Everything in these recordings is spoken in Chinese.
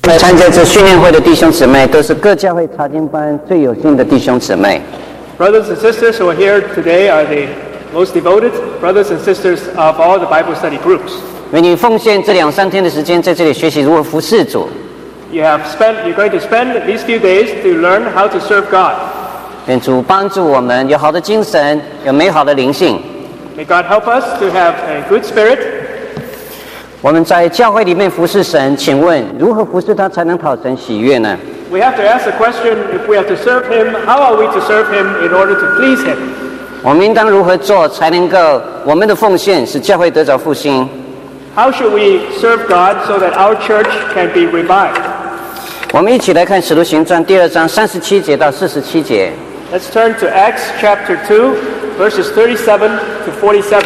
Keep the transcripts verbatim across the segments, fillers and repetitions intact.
参加这训练会的弟兄姊妹，都是各教会查经班最有心的弟兄姊妹。 Brothers and sisters who are here today are the most devoted brothers and sisters of all the Bible study groups. 因为你奉献这两三天的时间，在这里学习如何服侍主。 You have spent, you're going to spend these few days to learn how to serve God. 愿主帮助我们有好的精神，有美好的灵性。 May God help us to have a good spirit. 我们在教会里面服侍神，请问如何服侍他才能讨神喜悦呢？ We have to ask the question, if we have to serve Him, how are we to serve Him in order to please Him? 我们应当如何做才能够我们的奉献使教会得着复兴？ How should we serve God so that our church can be revived? 我们一起来看《使徒行传》第二章三十七节到四十七节。 Let's turn to Acts chapter two, verses thirty-seven to forty-seven.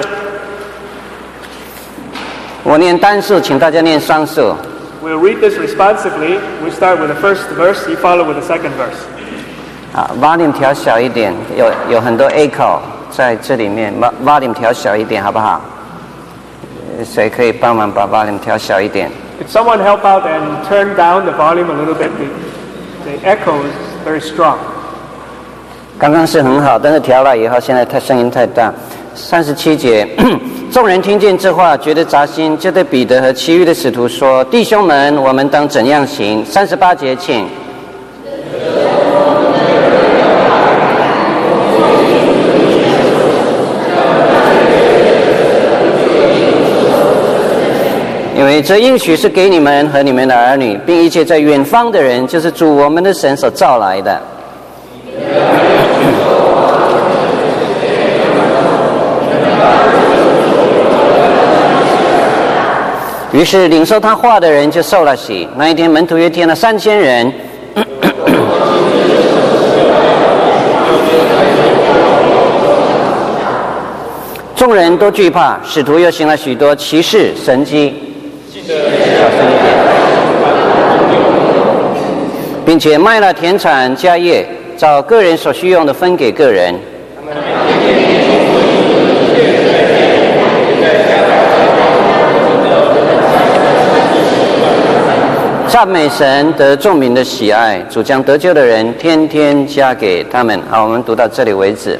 我念单数，请大家念双数。 We'll read this responsively. We start with the first verse, you follow with the second verse. 啊 ，volume 调小一点，有有很多 echo 在这里面 ，volume 调小一点，好不好？谁可以帮忙把 volume 调小一点 Could someone help out and turn down the volume a little bit? The, the echo is very strong. 刚刚是很好，但是调了以后，现在它声音太大。三十七节，众人听见这话，觉得扎心，就对彼得和其余的使徒说：“弟兄们，我们当怎样行？”三十八节，请。因为这应许是给你们和你们的儿女，并一切在远方的人，就是主我们的神所召来的。于是领受他话的人就受了洗。那一天，门徒约添了三千人。众人都惧怕，使徒又行了许多奇事神迹，小声一点，并且卖了田产家业，照个人所需用的分给个人。赞美神，得众民的喜爱，主将得救的人天天加给他们。好，我们读到这里为止。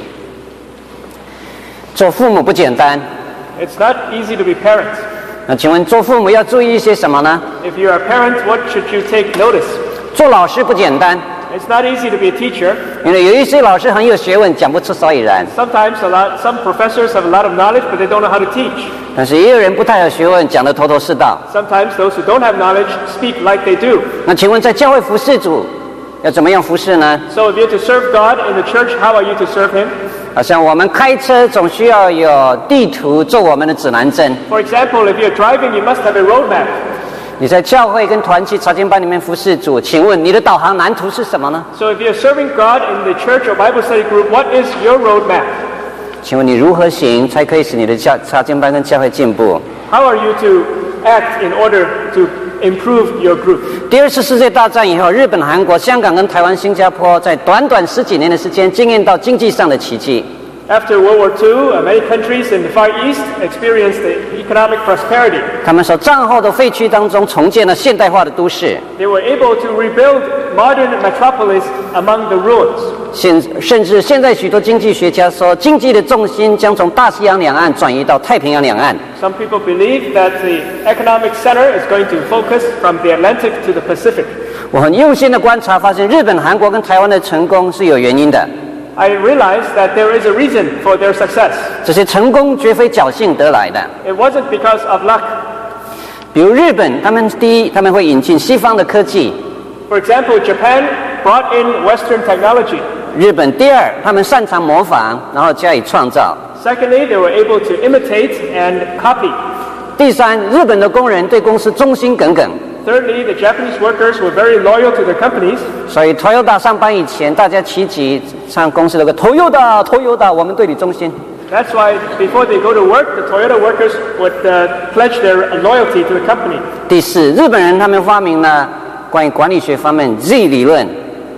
做父母不简单。 It's not easy to be parents. 那请问做父母要注意一些什么呢？ If you're a parent, what should you take notice? 做老师不简单。 It's not easy to be a teacher. 因为有一些老师很有学问，讲不出所以然。 Sometimes a lot, some professors have a lot of knowledge, but they don't know how to teach. 但是也有人不太有学问，讲得头头是道。 Sometimes those who don't have knowledge speak like they do. 那请问在教会服侍主要怎么样服侍呢？ So if you're to serve God in the church, how are you to serve Him? 好像我们开车总需要有地图做我们的指南针。 For example, if you're driving, you must have a road map. 你在教会跟团契查经班里面服侍主，请问你的导航蓝图是什么呢？ So if you're serving God in the church or Bible study group, what is your road map? 请问你如何行才可以使你的教查经班跟教会进步？ How are you to act in order to improve your group? 第二次世界大战以后，日本、韩国、香港跟台湾、新加坡在短短十几年的时间，经验到经济上的奇迹。 After World War Two, uh, many countries in the Far East experienced the economic prosperity. 他们所战后的废墟当中重建了现代化的都市， They were able to rebuild modern metropolis among the ruins. 现甚至现在许多经济学家说，经济的重心将从大西洋两岸转移到太平洋两岸。 Some people believe that the economic center is going to focus from the Atlantic to the Pacific. 我很用心的观察，发现日本、韩国跟台湾的成功是有原因的。 I realized that there is a reason for their success. 这些成功绝非侥幸得来的。 It wasn't because of luck. 比如日本，他们第一，他们会引进西方的科技； For example, Japan brought in Western technology. 日本第二，他们擅长模仿，然后加以创造； Secondly, they were able to imitate and copy. 第三，日本的工人对公司忠心耿耿。 Thirdly, the Japanese workers were very loyal to their companies. 所以 Toyota 上班以前，大家齐集上公司那个 Toyota Toyota， 我们对你忠心。 That's why before they go to work, the Toyota workers would uh, pledge their loyalty to the company. 第四，日本人他们发明了关于管理学方面 Z 理论。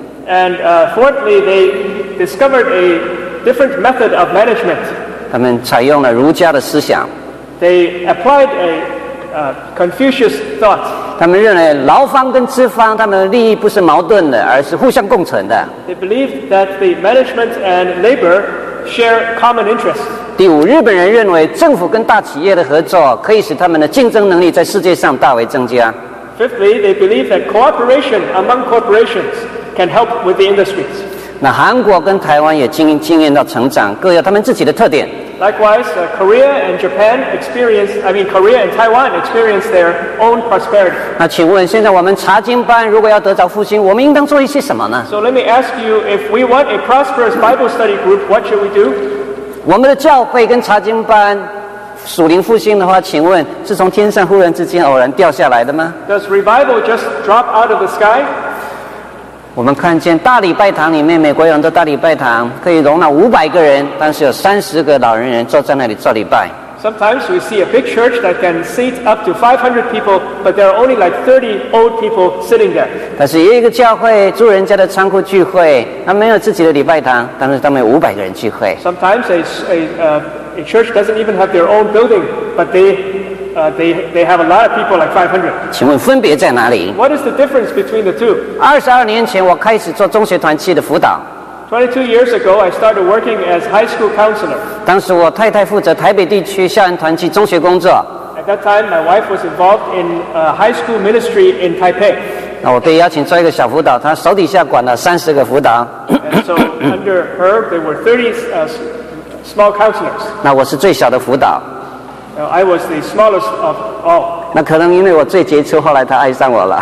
And uh, fourthly, they discovered a different method of management. 他们采用了儒家的思想。 They applied a uh, Confucius thought. 他们认为劳方跟资方他们的利益不是矛盾的，而是互相共存的。 They believed that the management and labor share common interests. 第五，日本人认为政府跟大企业的合作可以使他们的竞争能力在世界上大为增加。 Fifthly, they believe that cooperation among corporations can help with the industries. 那韩国跟台湾也经经验到成长，各有他们自己的特点。 Likewise, uh, Korea and Japan experience, I mean Korea and Taiwan experience their own prosperity. 那请问，现在我们查经班如果要得着复兴，我们应当做一些什么呢？ So let me ask you, if we want a prosperous Bible study group, what should we do? 我们的教会跟查经班属灵复兴的话，请问是从天上忽然之间偶然掉下来的吗？ Does revival just drop out of the sky? 我们看见大礼拜堂里面，美国有很多大礼拜堂可以容纳五百个人，但是有三十个老人人坐在那里做礼拜。 Sometimes we see a big church that can seat up to five hundred people, but there are only like thirty old people sitting there. 但是也有一个教会住人家的仓库聚会，他没有自己的礼拜堂，但是他们有五百个人聚会。 Sometimes a, a, uh, a church doesn't even have their own building, but they, uh, they, they have a lot of people, like five hundred. 请问分别在哪里？ What is the difference between the two? 二十二年前，我开始做中学团契的辅导。 twenty-two years ago, I started working as high school counselor. 当时我太太负责台北地区校园团契中学工作。 At that time, my wife was involved in uh, high school ministry in Taipei. 那我被邀请做一个小辅导，他手底下管了三十个辅导。 And so under her, there were thirty uh, small counselors. 那我是最小的辅导。 Now, I was the smallest of all. 那可能因为我最杰出，后来他爱上我了。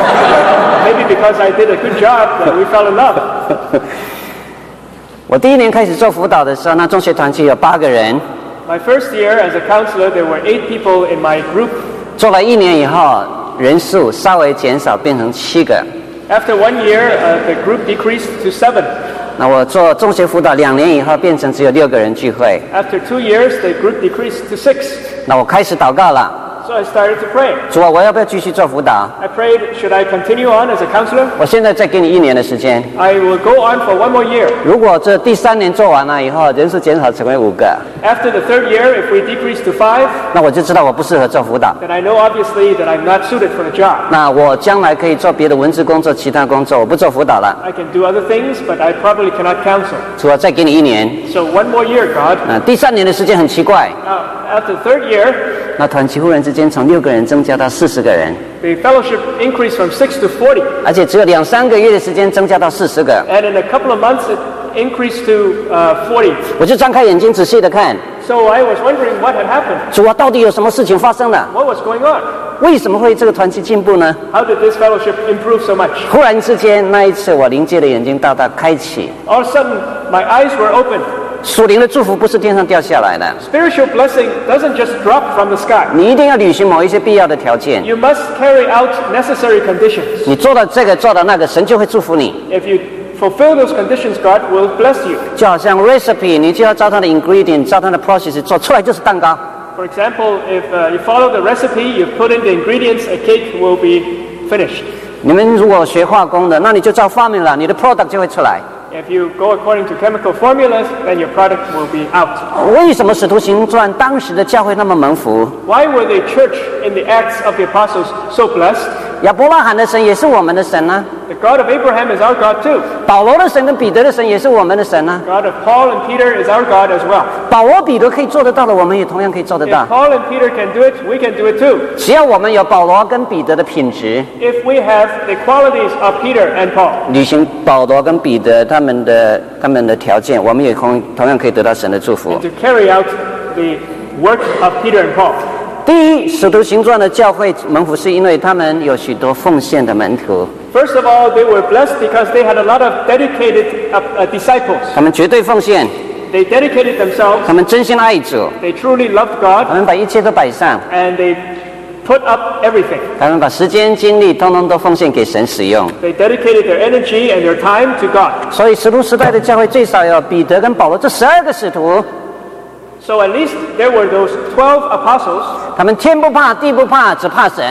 Maybe because I did a good job that we fell in love. 我第一年开始做辅导的时候，那中学团契有八个人。 My first year as a counselor, there were eight people in my group. 做了一年以后，人数稍微减少，变成七个。 After one year, uh, the group decreased to seven. 那我做中学辅导两年以后，变成只有六个人聚会。 After two years, the group decreased to six. 那我开始祷告了。 So I started to pray. 主啊，我要不要继续做辅导？ I prayed, should I continue on as a counselor? 我现在再给你一年的时间。 I will go on for one more year. 如果这第三年做完了以后，人数减少成为五个， After the third year, if we decrease to five, 那我就知道我不适合做辅导。 then I know obviously that I'm not suited for the job. 那我将来可以做别的文字工作、其他工作，我不做辅导了。 I can do other things, but I probably cannot counsel. 主啊，再给你一年。 So one more year, God. 那第三年的时间很奇怪， Now, after the third year, 那团契忽然之间从六个人增加到四十个人， the fellowship increased from six to forty. 而且只有两三个月的时间增加到四十个。 And in a couple of months, it increased to uh, forty. 我就张开眼睛仔细的看， So I was wondering what had happened. 主啊，到底有什么事情发生了？ What was going on? 为什么会这个团契进步呢？ How did this fellowship improve so much? 忽然之间，那一次我灵界的眼睛大大开启， All of a sudden, my eyes were opened. 属灵的祝福不是天上掉下来的， Spiritual blessing doesn't just drop from the sky. 你一定要履行某一些必要的条件。 You must carry out necessary conditions. 你做了这个，做了那个，神就会祝福你。 If you fulfill those conditions, God will bless you. 就好像 recipe， 你就要照它的 ingredient， 照它的 process 做出来就是蛋糕。 For example, if uh, you follow the recipe, you put in the ingredients, a cake will be finished. 你们如果学化工的，那你就照 formula， 你的 product 就会出来。 If you go according to chemical formulas, then your product will be out. 为什么使徒行传当时的教会那么蒙福？ Why were the church in the Acts of the Apostles so blessed? 亚伯拉罕的神也是我们的神啊， The God of Abraham is our God too. 保罗的神跟彼得的神也是我们的神啊。 God of Paul and Peter is our God as well. 保罗、彼得可以做得到的，我们也同样可以做得 If 到。 Paul and Peter can do it, we can do it too. 只要我们有保罗跟彼得的品质， If we have the qualities of Peter and Paul, 履行保罗跟彼得他们的他们的条件，我们也同同样可以得到神的祝福 and。to carry out the work of Peter and Paul. 第一，使徒行传的教会蒙福是因为他们有许多奉献的门徒， First of all, they were blessed because they had a lot of dedicated uh, uh, disciples. 他们绝对奉献， They dedicated themselves, 他们真心爱主， they truly loved 他 God, 们把一切都摆上， and they put up everything. 他们把时间精力通通都奉献给神使用。 They dedicated their energy and their time to God. 所以使徒时代的教会最少有彼得跟保罗这十二个使徒， So at least there were those twelve apostles. 他们天不怕地不怕，只怕神。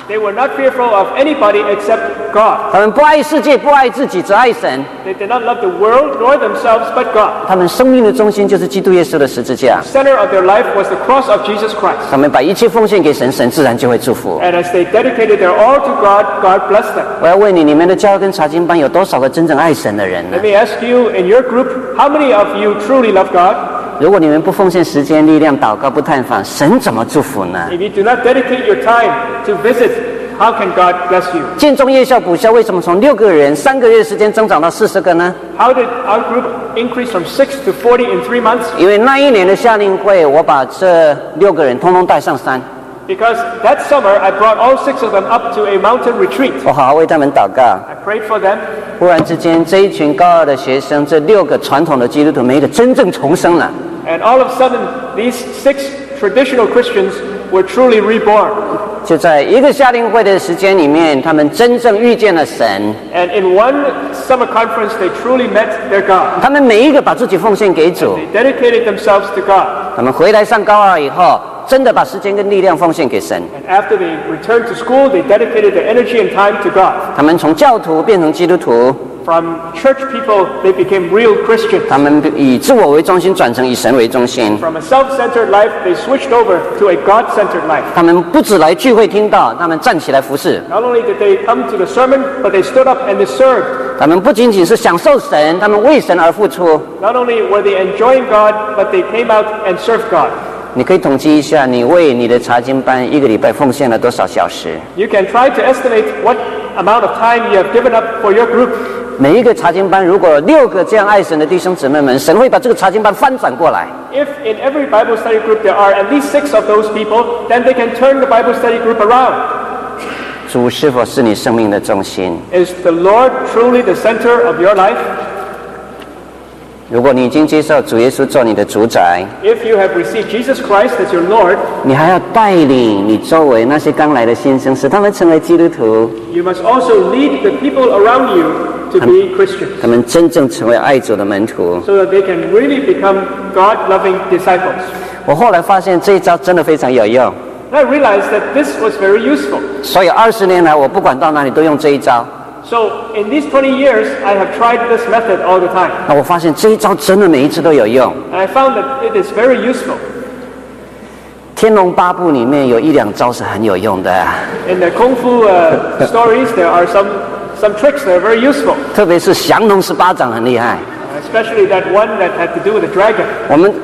They were not fearful of anybody except God. 他们不爱世界，不爱自己，只爱神。 They did not love the world nor themselves but God. 他们生命的中心就是基督耶稣的十字架。 The center of their life was the cross of Jesus Christ. 他们把一切奉献给神，神自然就会祝福。 And as they dedicated their all to God, God blessed them. 我要问你，你们的教会跟查经班有多少个真正爱神的人呢 Let？me ask you, in your group, how many of you truly love God? 如果你们不奉献时间、力量、祷告、不探访，神怎么祝福呢？ If you do not dedicate your time to visit, how can God bless you? 建中夜校补校为什么从六个人三个月时间增长到四十个呢？ How did our group increase from six to forty in three months? 因为那一年的夏令会，我把这六个人通通带上山， Because that summer I brought all six of them up to a mountain retreat. 我好好为他们祷告。 I prayed for them. 忽然之间，这一群高二的学生，这六个传统的基督徒，每一个真正重生了。 And all of a sudden, these six traditional Christians were truly reborn. 就在一个夏令会的时间里面，他们真正遇见了神。 And in one summer conference, they truly met their God. 他们每一个把自己奉献给主。 They dedicated themselves to God. 他们回来上高二以后，真的把时间跟力量奉献给神。 And after they returned to school, they dedicated their energy and time to God. 他们从教徒变成基督徒。 From church people, they became real Christians. 他们以自我为中心转成以神为中心。 From a self-centered life, they switched over to a God-centered life. 他们不只来聚会听到，他们站起来服侍。 Not only did they come to the sermon, but they stood up and they served. 他们不仅仅是享受神，他们为神而付出。 Not only were they enjoying God, but they came out and served God. 你可以统计一下，你为你的查经班一个礼拜奉献了多少小时？ You can try to estimate what amount of time you have given up for your group. 每一个查经班，如果有六个这样爱神的弟兄姊妹们，神会把这个查经班翻转过来。 If in every Bible study group there are at least six of those people, then they can turn the Bible study group around. 主是否是你生命的中心？ Is the Lord truly the center of your life? 如果你已经接受主耶稣做你的主宰， If you have received Jesus Christ as your Lord, 你还要带领你周围那些刚来的新生，使他们成为基督徒， you must also lead the people around you to be Christians, 他们真正成为爱主的门徒。 so that they can really become God-loving disciples. 我后来发现这一招真的非常有用， And I realized that this was very useful. 所以二十年来我不管到哪里都用这一招。 So in these twenty years, I have tried this method all the time. 那我发现这一招真的每一次都有用。 And I found that it is very useful. 天龙八部里面有一两招是很有用的， In the Kung Fu uh, stories, there are some, some tricks that are very useful, 特别是降龙十八掌很厉害。 especially that one that had to do with the dragon. 我们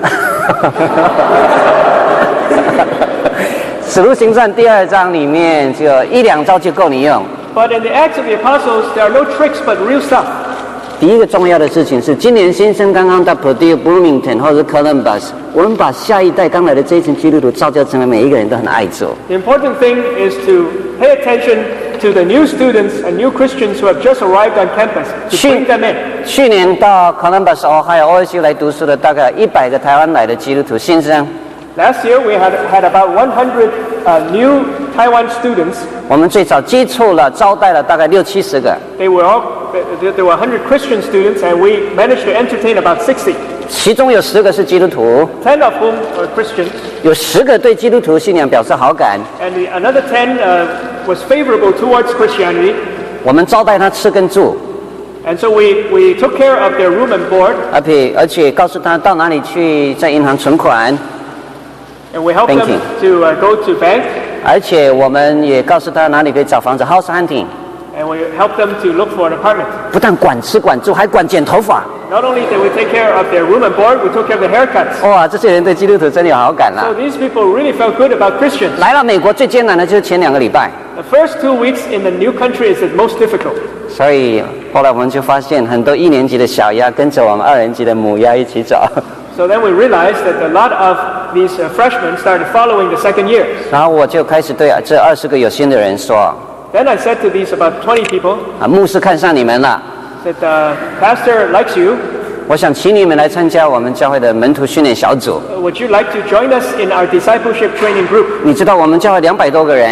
使徒行传第二章里面就有一两招就够你用。 But in the Acts of the Apostles, there are no tricks but real stuff. 第一个重要的事情是，今年新生刚刚到 Purdue、Bloomington 或者是 Columbus， 我们把下一代刚来的这一群基督徒造就成为每一个人都很爱主。 The important thing is to pay attention to the new students and new Christians who have just arrived on campus, to bring them in. 去年到 Columbus、Ohio、O S U 来读书的大概一百个台湾来的基督徒新生， Last year, we had, had about one hundred uh, new Taiwan students. 我们最早接触了、招待了大概六七十个， They were all, there there were one hundred Christian students, and we managed to entertain about sixty. 其中有十个是基督徒， ten of whom are Christians, 有十个对基督徒信仰表示好感。 and the, another ten uh, was favorable towards Christianity. 我们招待他吃跟住， And so we, we took care of their room and board, 而且而且告诉他到哪里去在银行存款， and we helped them Banking. to uh, go to bank, 而且我们也告诉他哪里可以找房子 house hunting， and we helped them to look for an apartment. 不但管吃管住，还管剪头发。 Not only did we take care of their room and board, we took care of the haircuts. 哇，这些人对基督徒真的有好感 So 啦！ these people really felt good about Christians. 来到美国最艰难的就是前两个礼拜， The first two weeks in the new country is the most difficult. 所以后来我们就发现很多一年级的小鸭跟着我们二年级的母鸭一起走， So then we realized that a lot of these uh, freshmen started following the second years. 然后我就开始对这二十个有心的人说： Then I said to these about twenty people 啊，牧师看上你们了， that uh, Pastor likes you. 我想请你们来参加我们教会的门徒训练小组。 Uh, Would you like to join us in our discipleship training group? 你知道我们教会两百多个人，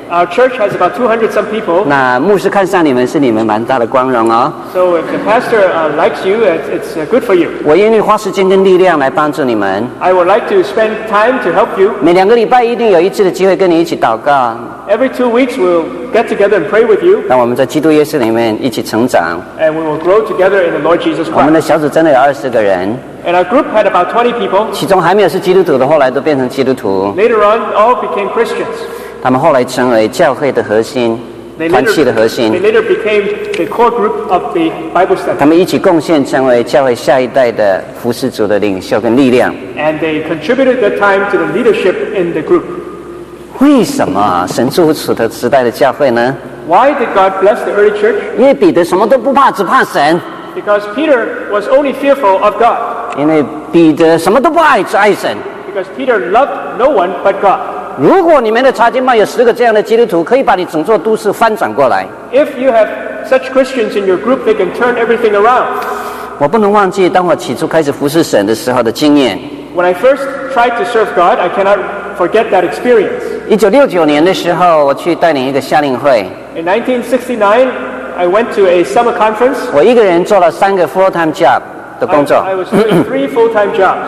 Our church has about two hundred some people. 那牧师看上你们是你们蛮大的光荣哦。 So if the pastor uh, likes you, it's, it's uh, good for you. 我愿意花时间跟力量来帮助你们。 I would like to spend time to help you. 每两个礼拜一定有一次的机会跟你一起祷告。 Every two weeks we'll get together and pray with you. 让我们在基督耶稣里面一起成长。 And we will grow together in the Lord Jesus Christ. 我们的小组真的有二十个人。 And our group had about twenty people. 其中还没有是基督徒的，后来都变成基督徒。 Later on, all became Christians. 他们后来成为教会的核心，团契的核心。 They later became the core group of the Bible study. 他们一起贡献，成为教会下一代的服侍主的领袖跟力量。 And they contributed their time to the leadership in the group. 为什么神祝福此的时代的教会呢？ Why did God bless the early church? 因为彼得什么都不怕，只怕神。 Because Peter was only fearful of God. 因为彼得什么都不爱，只爱神。 Because Peter loved no one but God. 如果你们的查经班有十个这样的基督徒，可以把你整座都市翻转过来。 If you have such Christians in your group, they can turn everything around. 我不能忘记，当我起初开始服侍神的时候的经验。 When I first tried to serve God, I cannot forget that experience. 一九六九年的时候，我去带领一个夏令会。 In nineteen sixty-nine, I went to a summer conference. 我一个人做了三个 full-time job 的工作。 I, I was doing three full-time jobs.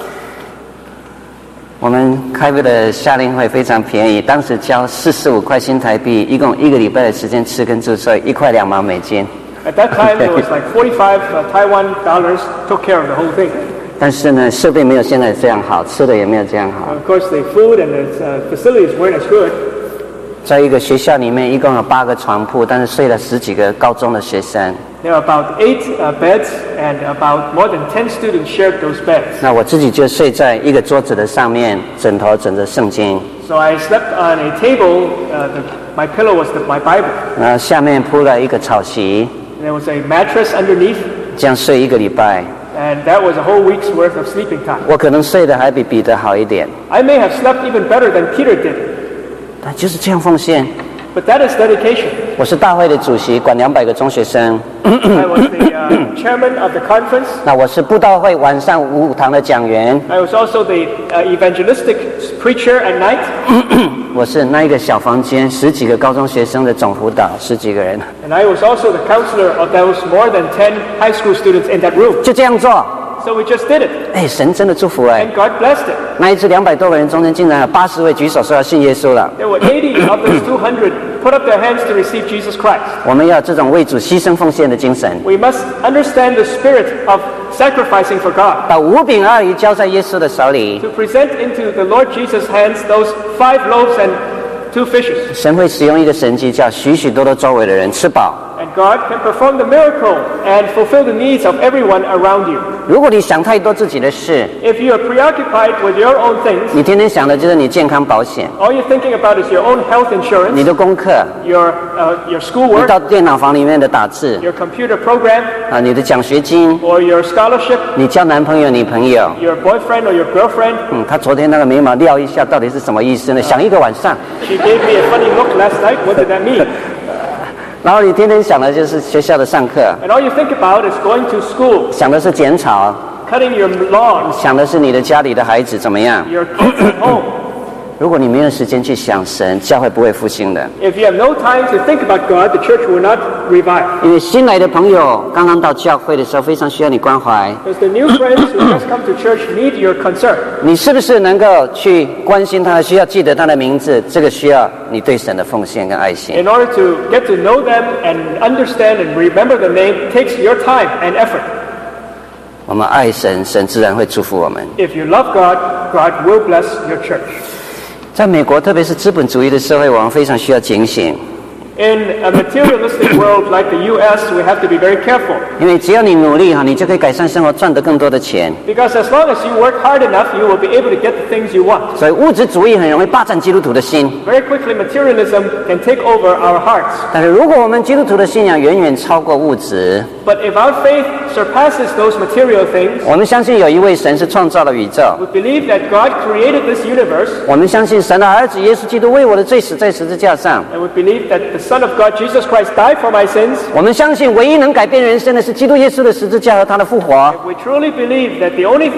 我们开会的夏令会非常便宜，当时交四十五块新台币，一共一个礼拜的时间吃跟住，所以一块两毛美金。 At that time, it was like forty-five uh, Taiwan dollars took care of the whole thing. 但是呢，设备没有现在这样好，吃的也没有这样好。 Of course, the food and the uh, facilities weren't as good. 在一个学校里面，一共有八个床铺，但是睡了十几个高中的学生。 There are about eight uh, beds, and about more than ten students shared those beds. 那我自己就睡在一个桌子的上面，枕头枕着圣经。 So I slept on a table. Uh, the, my pillow was the, my Bible. 然后下面铺了一个草席。 There was a mattress underneath. 这样睡一个礼拜。 And that was a whole week's worth of sleeping time. 我可能睡得还比彼得好一点。 I may have slept even better than Peter did. 但就是这样奉献。 But that is dedication. 我是大会的主席，管两百个中学生。 I was the uh, chairman of the conference. 那我是布道会晚上五堂的讲员。 I was also the uh, evangelistic preacher at night. 我是那一个小房间十几个高中学生的总辅导，十几个人。 And I was also the counselor of those more than ten high school students in that room. 就这样做。 So we just did it. 哎，神真的祝福哎。 And God blessed it. 那一次两百多个人中间，竟然有八十位举手说要信耶稣了。 There were eighty of those two hundred put up their hands to receive Jesus Christ. 我们要这种为主牺牲奉献的精神。 We must understand the spirit of sacrificing for God. 把五饼二鱼交在耶稣的手里。 To present into the Lord Jesus' hands those five loaves and two fishes. 神会使用一个神迹，叫许许多多周围的人吃饱。 And God can perform the miracle and fulfill the needs of everyone around you. 如果你想太多自己的事， If you are preoccupied with your own things, 你天天想的就是你健康保险， all you're thinking about is your own health 你 insurance, 的功课， your uh, your 你 schoolwork, 到电脑房里面的打字 your computer program, 啊，你的奖学金， or your scholarship, 你交男朋友女朋友， your boyfriend or your girlfriend. 嗯，他昨天那个眉毛撩一下，到底是什么意思呢？想一个晚上， She gave me a funny look last night. What did that mean? 然后你天天想的就是学校的上课， And all you think about is going to school, 想的是剪草， cutting your lawn, 想的是你的家里的孩子怎么样。 your kids at home. 如果你没有时间去想神，教会不会复兴的。 If you have no time to think about God, the church will not revive. 因为新来的朋友刚刚到教会的时候，非常需要你关怀。 Because the new friends who just come to church need your concern. 你是不是能够去关心他？需要记得他的名字，这个需要你对神的奉献跟爱心。 In order to get to know them and understand and remember the name takes your time and effort. 我们爱神，神自然会祝福我们。 If you love God, God will bless your church. 在美国，特别是资本主义的社会，我们非常需要警醒。 In a materialistic world like the U S, we have to be very careful. 因为只要你努力哈，你就可以改善生活，赚得更多的钱。 Because as long as you work hard enough, you will be able to get the things you want. 所以物质主义很容易霸占基督徒的心。 Very quickly, materialism can take over our hearts. 但是如果我们基督徒的信仰远远超过物质， But if our faith surpasses those material things, 我们相信有一位神是创造了宇宙。 we believe that God created this universe, 我们相信神的儿子耶稣基督为我的罪死在十字架上。 and we believe that the Son of God, Jesus Christ, died for my sins. 我们相信唯一能改变人生的是基督耶稣的十字架和他的复活。 We truly believe that the only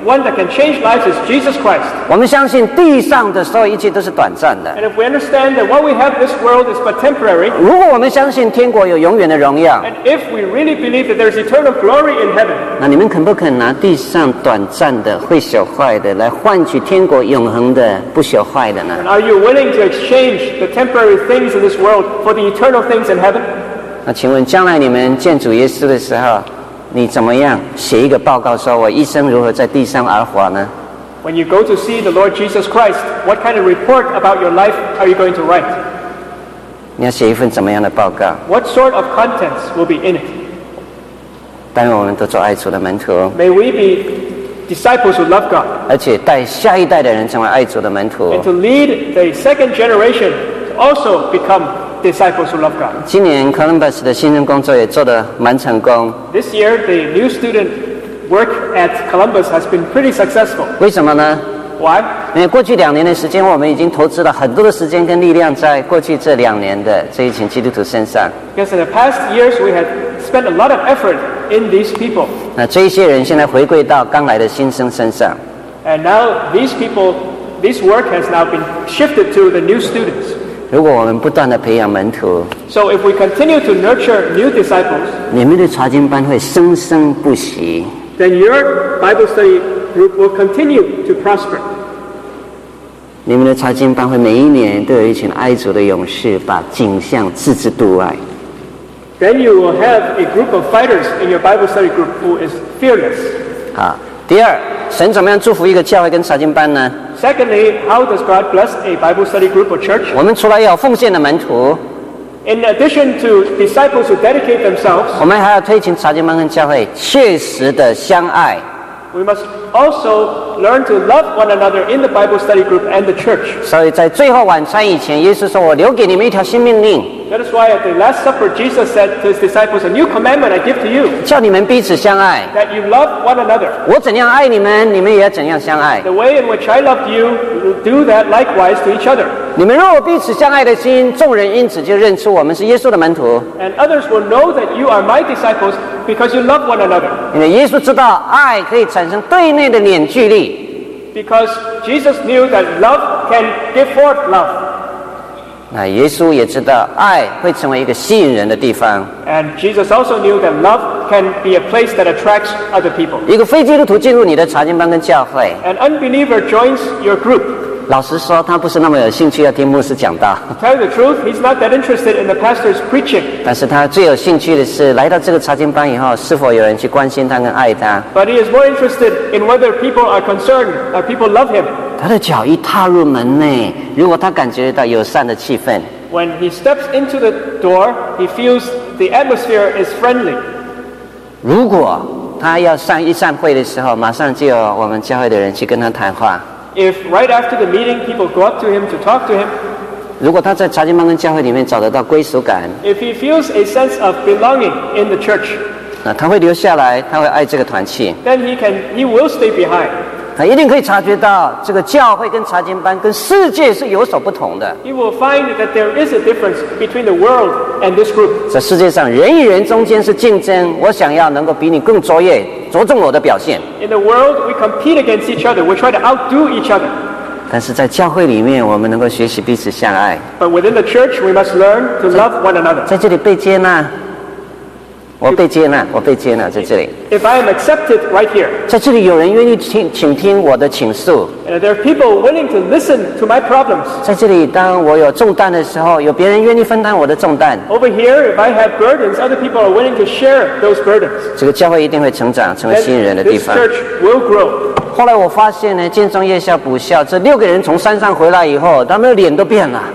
one that can change lives is Jesus Christ. 我们相信地上的所有一切都是短暂的。 And if we understand that what we have in this world is but temporary, 如果我们相信天国有永远的荣耀， and if we really believe that there's eternal glory in heaven, 那你们肯不肯拿地上短暂的会朽坏的来换取天国永恒的不朽坏的呢？ and are you willing to exchange the temporary things in this world for the eternal things in heaven? 那请问将来你们见主耶稣的时候，你怎么样写一个报告说我一生如何在地上而活呢？ When you go to see the Lord Jesus Christ, what kind of report about your life are you going to write? 你要写一份怎么样的报告？ What sort of contents will be in it? 但愿我们都做爱主的门徒， May we be disciples who love God, 而且带下一代的人成为爱主的门徒 and。to lead the second generation to also become disciples who love God. 今年 Columbus 的新生工作也做得蛮成功， This year, the new student work at Columbus has been pretty successful. 为什么呢？ Why? 因为过去两年的时间，我们已经投资了很多的时间跟力量在过去这两年的这一群基督徒身上。 Because in the past years, we had spent a lot of effort in these people. 那这一些人现在回归到刚来的新生身上。 And now these people, this work has now been shifted to the new students. 如果我们不断的培养门徒， So if we continue to nurture new disciples, 你们的查经班会生生不息。 then your Bible study group will continue to prosper. 你们的查经班会每一年都有一群爱主的勇士，把景象置之度外。 Then you will have a group of fighters in your Bible study group who is fearless. 好，第二，神怎么样祝福一个教会跟查经班呢？ Secondly, how does God bless a Bible study group or church? 我们除了要有奉献的门徒， In addition to disciples who dedicate themselves, 我们还要推行查经班跟教会切实的相爱。 we must also learn to love one another in the Bible study group and the church. 所以在最后晚餐以前，耶稣说：“我留给你们一条新命令， That is why at the Last Supper, Jesus said to his disciples, a new commandment I give to you, 叫你们彼此相爱。 that you love one another. 我怎样爱你们，你们也要怎样相爱。 The way in which I loved you, you will do that likewise to each other. 你们若有彼此相爱的心，众人因此就认出我们是耶稣的门徒。 And others will know that you are my disciples because you love one another. 因为耶稣知道爱可以产生对内的凝聚力。 Because Jesus knew that love can give forth love. 那耶稣也知道爱会成为一个吸引人的地方。 And Jesus also knew that love can be a place that attracts other people. 一个非基督徒进入你的查经班跟教会， An unbeliever joins your group. 老实说，他不是那么有兴趣要听牧师讲道， To tell you the truth, he's not that interested in the pastor's preaching. 但是他最有兴趣的是来到这个查经班以后，是否有人去关心他跟爱他。 But he is more interested in whether people are concerned, or people love him. 他的脚一踏入门内，如果他感觉到友善的气氛， When he steps into the door, he feels the atmosphere is friendly. 如果他要上一散会的时候，马上就有我们教会的人去跟他谈话。 If right after the meeting people go up to him to talk to him, 如果他在查经班跟教会里面找得到归属感， if he feels a sense of belonging in the church, 那他会留下来，他会爱这个团契， then he can, he will stay behind. 他一定可以察觉到这个教会跟查经班跟世界是有所不同的。 He will find that there is a difference between the world and this group. 在世界上，人与人中间是竞争，我想要能够比你更卓越，着重我的表现。 In the world, we compete against each other. We try to outdo each other. 但是在教会里面，我们能够学习彼此相爱， But within the church, we must learn to love one another. 在这里被接纳，我被接纳，我被接纳，在这里， If I am accepted right here, 在这里有人愿意听倾听我的倾诉， and there are people willing to listen to my problems. 在这里，当我有重担的时候，有别人愿意分担我的重担， Over here, if I have burdens, other people are willing to share those burdens. 这个教会一定会成长，成为 Then 吸引人的地 this 方。 church will grow. 后来我发现呢，建中夜校补校这六个人从山上回来以后，他们的脸都变了。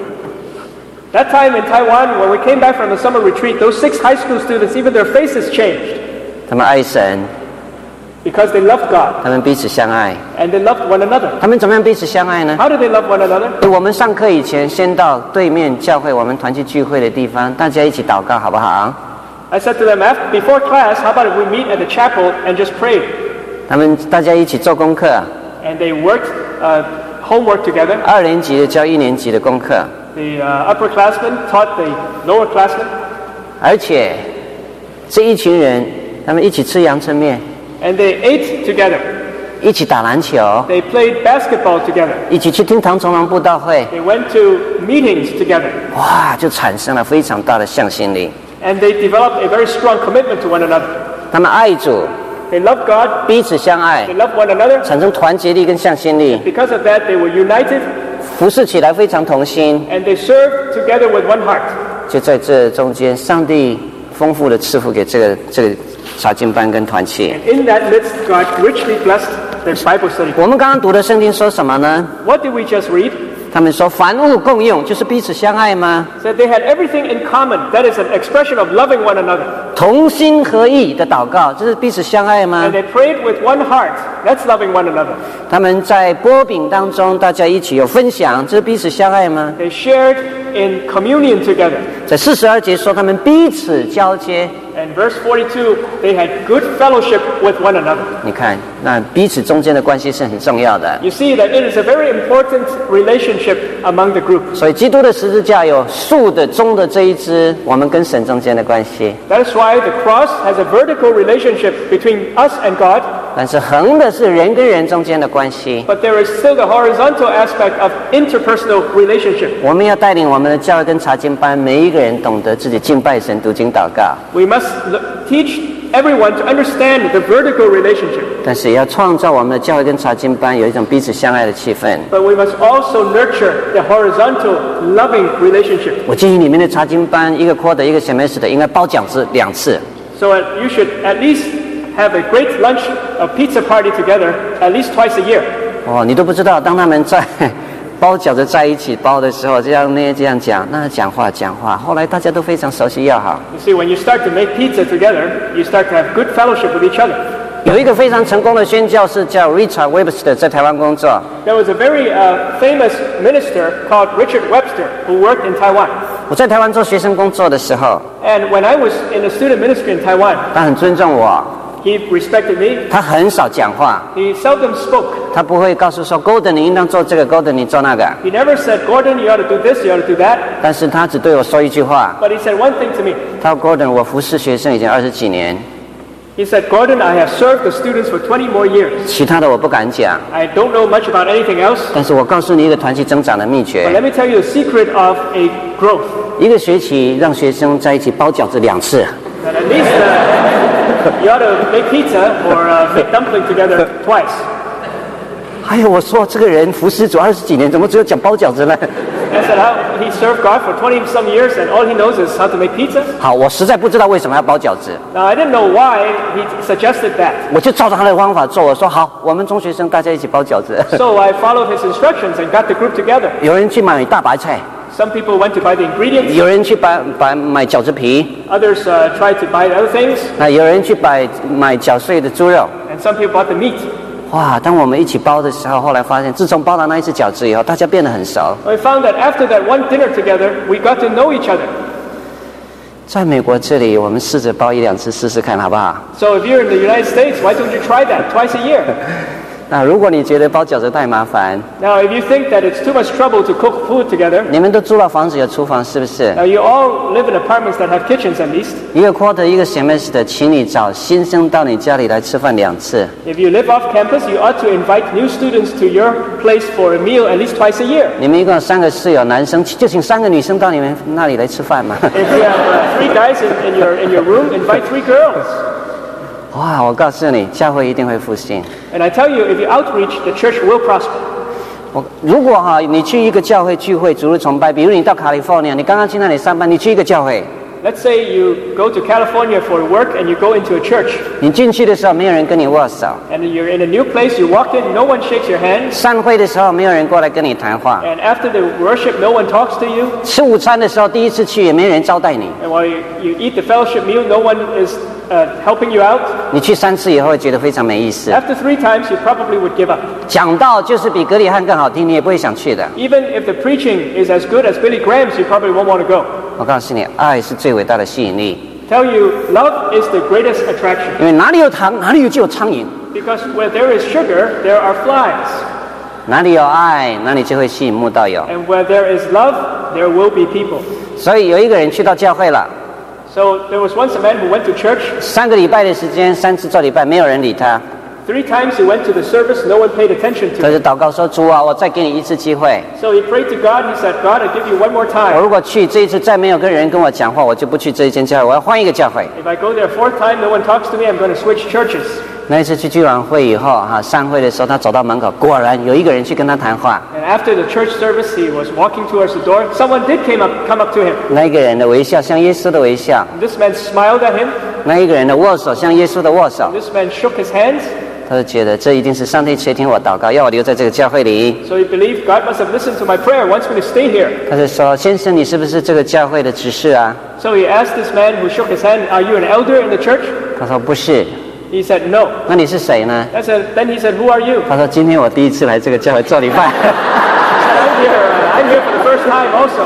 That time in Taiwan, when we came back from the summer retreat, those six high school students, even their faces changed 他们爱神， because they loved God 他们彼此相爱。 and they loved one another. 他们怎么样彼此相爱呢？ How do they love one another? 我们上课以前，先到对面教会我们团契聚会的地方，大家一起祷告，好不好？ I said to them, after, before class, how about if we meet at the chapel and just pray? 他们大家一起做功课， And they worked uh, homework together. 二年级的教一年级的功课， The uh, upperclassmen taught the lowerclassmen, 而且这一群人他们一起吃阳春面， and they ate together. 一起打篮球， They played basketball together. 一起去听唐崇荣布道会， They went to meetings together. 哇，就产生了非常大的向心力。 And they developed a very strong commitment to one another. 他们爱主， They loved God. 彼此相爱 They，loved one another. 产生团结力跟向心力， Because of that, they were united 服侍起来非常同心。 and they served together with one heart. 就在这中间，上帝丰富的赐福给这个这个查经班跟团契。 And in that midst, God richly blessed their Bible study. 我们刚刚读的圣经说什么呢？ What did we just read? 他们说凡物共用，就是彼此相爱吗？ That they had everything in common. That is an expression of loving one another. 同心合意的祷告，这是彼此相爱吗 And？they prayed with one heart. That's loving one another. 他们在波饼当中，大家一起有分享，这是彼此相爱吗？ They shared in communion together. 在四十二节说他们彼此交接， And verse forty-two, they had good fellowship with one another. 你看，那彼此中间的关系是很重要的。 You see that it is a very important relationship among the group. 所以基督的十字架有竖的、中的这一支，我们跟神中间的关系； That is why the cross has a vertical relationship between us and God, 但是横的是人跟人中间的关系。 but there is still the horizontal aspect of interpersonal relationship. 我们要带领我们的教会跟查经班，每一个人懂得自己敬拜神、读经祷告， We must l- teach everyone to understand the vertical relationship, 但是也要创造我们的教会跟查经班有一种彼此相爱的气氛。 but we must also nurture the horizontal loving relationship. 我建议你们的查经班一个 quarter 一个 semester 应该包饺子两次。 So uh, you should at least have a great lunch, a pizza party together at least twice a year. 哦，你都不知道，当他们在包饺子在一起包的时候，这样那这样讲，那讲话讲话，后来大家都非常熟悉要好。 You see, when you start to make pizza together, you start to have good fellowship with each other. 有一个非常成功的宣教士叫 Richard Webster， 在台湾工作。 There was a very uh, famous minister called Richard Webster who worked in Taiwan. 我在台湾做学生工作的时候， And when I was in the student ministry in Taiwan, 他很尊重我， he respected me. 他很少讲话， He seldom spoke. 他不会告诉说 Golden 你应当做这个 Golden 你做那个， He never said, Gordon, you ought to do this, you ought to do that. 但是他只对我说一句话， But he said one thing to me. 他说 Gordon 我服侍学生已经二十几年， He said, Gordon, I have served the students for twenty more years. 其他的我不敢讲， I don't know much about anything else. 但是我告诉你一个团契增长的秘 But 诀， let me tell you the secret of a growth. 一个学期让学生在一起包饺子两次。 That at least uh, you ought to make pizza or uh, make dumpling together twice. 还有我说这个人服侍主二十几年，怎么只有讲包饺子呢？ I said how he served God for twenty some years and all he knows is how to make pizza. 好，我实在不知道为什么要包饺子， Now I didn't know why he suggested that. 我就照着他的方法做。我说好，我们中学生大家一起包饺子。 So I followed his instructions and got the group together. 有人去买大白菜， Some people went to buy the ingredients. 有人去买买买饺子皮， Others uh, tried to buy other things. 那有人去买买绞碎的猪肉。 And some people bought the meat. 哇！当我们一起包的时候，后来发现，自从包了那一次饺子以后，大家变得很熟。 We found that after that one dinner together, we got to know each other. 在美国这里，我们试着包一两次试试看，好不好？ So if you're in the United States, why don't you try that twice a year? 那如果你觉得包饺子太麻烦， Now, if you think that it's too much trouble to cook food together, 你们都租了房子有厨房，是不是？ now you all live in apartments that have kitchens at least. 一个 quarter 一个 semester， 请你找新生到你家里来吃饭两次。 If you live off campus, you ought to invite new students to your place for a meal at least twice a year. 你们一共有三个室友，男生就请三个女生到你们那里来吃饭嘛。 If you have uh, three guys in, in your in your room, invite three girls. 哇！我告诉你，教会一定会复兴。 And I tell you, if you outreach, the church will prosper. 我如果哈，你去一个教会聚会、主日崇拜，比如你到 California， 你刚刚去那里上班，你去一个教会， Let's say you go to California for work and you go into a church. 你进去的时候没有人跟你握手， And you're in a new place, you walk in, no one shakes your hand. 散会的时候没有人过来跟你谈话， And after the worship, no one talks to you. 吃午餐的时候第一次去也没人招待你， And while you, you eat the fellowship meal, no one is uh, helping you out. 你去三次以后会觉得非常没意思。 After three times, you probably would give up. 讲道就是比格里汉更好听，你也不会想去的。 Even if the preaching is as good as Billy Graham's, you probably won't want to go. 我告诉你，爱是最伟大的吸引力， Tell you, love is the greatest attraction. 因为哪里有糖，哪里有就有苍蝇； Because where there is sugar, there are flies. 哪里有爱，哪里就会吸引慕道友。 And where there is love, there will be people. 所以有一个人去到教会了， So there was once a man who went to church. 三个礼拜的时间，三次做礼拜，没有人理他。 Three times he went to the service, no one paid attention to 他 him. 就祷告说：“主啊，我再给你一次机会。 So he prayed to God. He said, God, I give you one more 我 time. 如果去这一次再没有跟人跟我讲话，我就不去这一间教会，我要换一个教会。” If I go there a fourth time, no one talks to me, I'm going to switch churches. 那一次去聚晚会以后，哈，散会的时候，他走到门口，果然有一个人去跟他谈话。 And after the church service, he was walking towards the door. Someone did came up, come up to him. 那一个人的微笑像耶稣的微笑， And this man smiled at him. 那一个人的握手像耶稣的握手。 This man shook his hands. 他就觉得这一定是上帝垂听我祷告，要我留在这个教会里。 So he believed God must have listened to my prayer, wants me to stay here. 他就说：“先生，你是不是这个教会的执事啊 So he asked this man who shook his hand, are you an elder in the church?？” 他说：“不是。 He said, no. ” 那你是谁呢？ I said, then he said, who are you? 他说：“今天我第一次来这个教会做礼拜。” I said, I'm here, uh, I'm here for the first time also.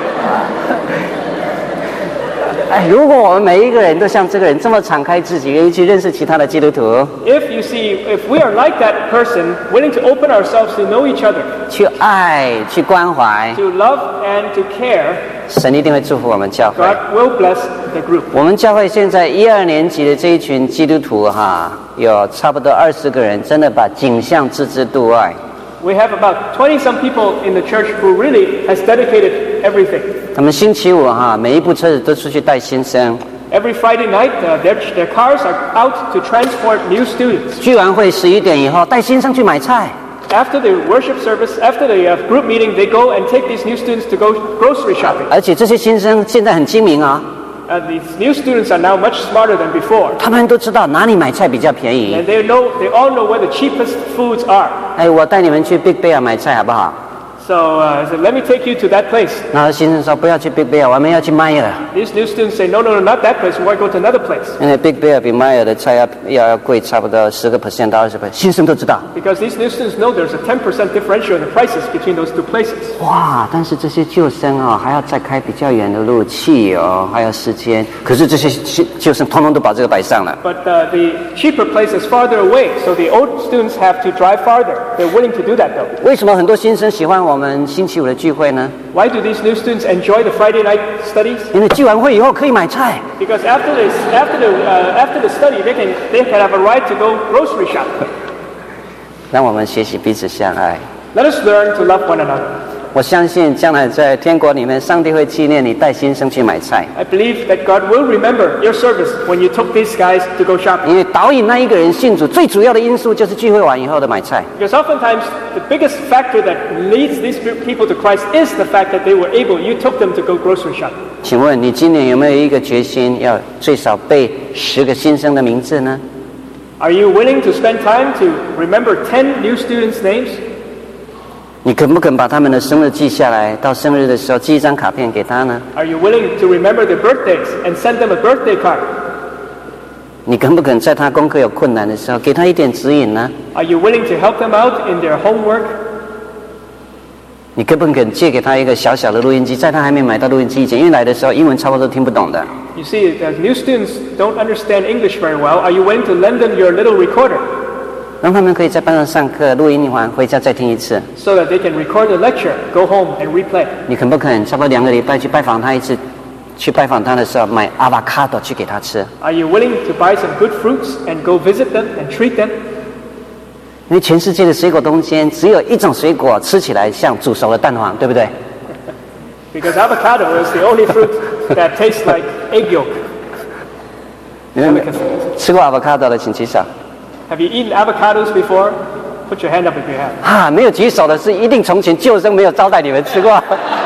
哎，如果我们每一个人都像这个人这么敞开自己，愿意去认识其他的基督徒， If you see, if we are like that person, willing to open ourselves to know each other, 去爱、去关怀， to love and to care, 神一定会祝福我们教会。 God will bless the group. 我们教会现在一二年级的这一群基督徒哈，有差不多二十个人，真的把景象置之度外。 We have about twenty-some people in the church who really has dedicated everything. 他们星期五哈，每一部车子都出去带新生。 Every Friday night, uh, their, their cars are out to transport new students. 聚完会十一点以后，带新生去买菜。 After the worship service, after the uh, group meeting, they go and take these new students to go grocery shopping. 而且这些新生现在很精明啊， Uh, these new students are now much smarter than before. 他们都知道哪里买菜比较便宜。 And they know, they all know where the cheapest foods are. 哎，我带你们去 Big Bear 买菜好不好？ So uh, I said, let me take you to that place. 然后新生说不要去 Big Bear，我们要去 Meyer， These new students say, no, no, no, not that place. We want to go to another place. 因为 Big Bear 比 Meyer 的菜要要要贵差不多十个 percent 到二十 percent， 新生都知道。 Because these new students know there's a ten percent differential in the prices between those two places. 哇！但是这些旧生啊、哦，还要再开比较远的路，汽油还有时间。可是这些新旧生通通都把这个摆上了。 But uh, the cheaper place is farther away, so the old students have to drive farther. They're willing to do that though. 为什么很多新生喜欢我们星期五的聚会呢？ Why do these new students enjoy the Friday night studies? 因为聚完会以后可以买菜。 Because after this, after the uh, after the study, they can they can have a ride to go grocery shopping. 让我们学习彼此相爱。 Let us learn to love one another. 我相信将来在天国里面，上帝会纪念你带新生去买菜， I believe that God will remember your service when you took these guys to go shopping. 因为导引那一个人信主最主要的因素就是聚会完以后的买菜。 Because oftentimes the biggest factor that leads these people to Christ is the fact that they were able, you took them to go grocery shopping. 请问你今年有没有一个决心，要最少背十个新生的名字呢？ Are you willing to spend time to remember ten new students' names? 你肯不肯把他们的生日记下来，到生日的时候寄一张卡片给他呢？ Are you willing to remember their birthdays and send them a birthday card? 你肯不肯在他功课有困难的时候，给他一点指引呢？ Are you willing to help them out in their homework? 你肯不肯借给他一个小小的录音机，在他还没买到录音机以前，因为来的时候英文差不多都听不懂的。 You see, as new students don't understand English very well, are you willing to lend them your little recorder 让他们可以在班上上课，录音完回家再听一次。 so that they can record the lecture, go home and replay? 你肯不肯差不多两个礼拜去拜访他一次？去拜访他的时候，买 avocado 去给他吃。 Are you willing to buy some good fruits and go visit them and treat them? 因为全世界的水果中间，只有一种水果吃起来像煮熟的蛋黄，对不对？ Because avocado is the only fruit that tastes like egg yolk. 你们吃过 avocado 的请举手。 Have you eaten avocados before? Put your hand up if you have. 啊，没有举手的是一定从前旧生没有招待你们吃过。